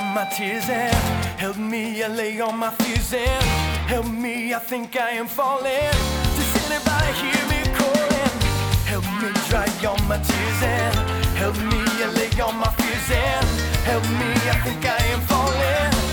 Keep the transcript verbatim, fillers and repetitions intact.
my tears and help me allay all my fears and help me, I think I am falling. Does anybody hear me calling? Help me dry all my tears and help me allay all my fears and help me, I think I am falling.